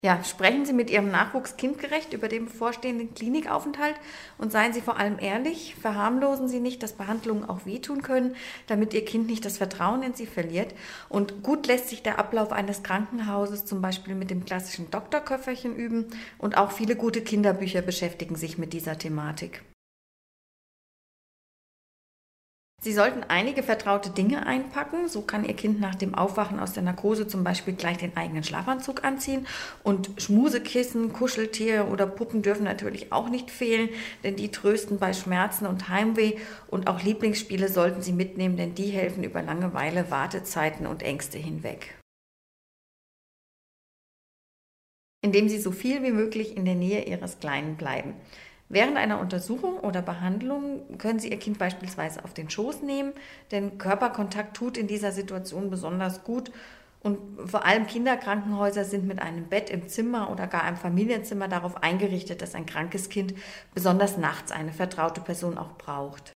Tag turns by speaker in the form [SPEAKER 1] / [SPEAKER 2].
[SPEAKER 1] Ja, sprechen Sie mit Ihrem Nachwuchs kindgerecht über den bevorstehenden Klinikaufenthalt und seien Sie vor allem ehrlich. Verharmlosen Sie nicht, dass Behandlungen auch wehtun können, damit Ihr Kind nicht das Vertrauen in Sie verliert. Und gut lässt sich der Ablauf eines Krankenhauses zum Beispiel mit dem klassischen Doktorköfferchen üben und auch viele gute Kinderbücher beschäftigen sich mit dieser Thematik. Sie sollten einige vertraute Dinge einpacken. So kann Ihr Kind nach dem Aufwachen aus der Narkose zum Beispiel gleich den eigenen Schlafanzug anziehen. Und Schmusekissen, Kuscheltiere oder Puppen dürfen natürlich auch nicht fehlen, denn die trösten bei Schmerzen und Heimweh. Und auch Lieblingsspiele sollten Sie mitnehmen, denn die helfen über Langeweile, Wartezeiten und Ängste hinweg. Indem Sie so viel wie möglich in der Nähe Ihres Kleinen bleiben. Während einer Untersuchung oder Behandlung können Sie Ihr Kind beispielsweise auf den Schoß nehmen, denn Körperkontakt tut in dieser Situation besonders gut. Und vor allem Kinderkrankenhäuser sind mit einem Bett im Zimmer oder gar einem Familienzimmer darauf eingerichtet, dass ein krankes Kind besonders nachts eine vertraute Person auch braucht.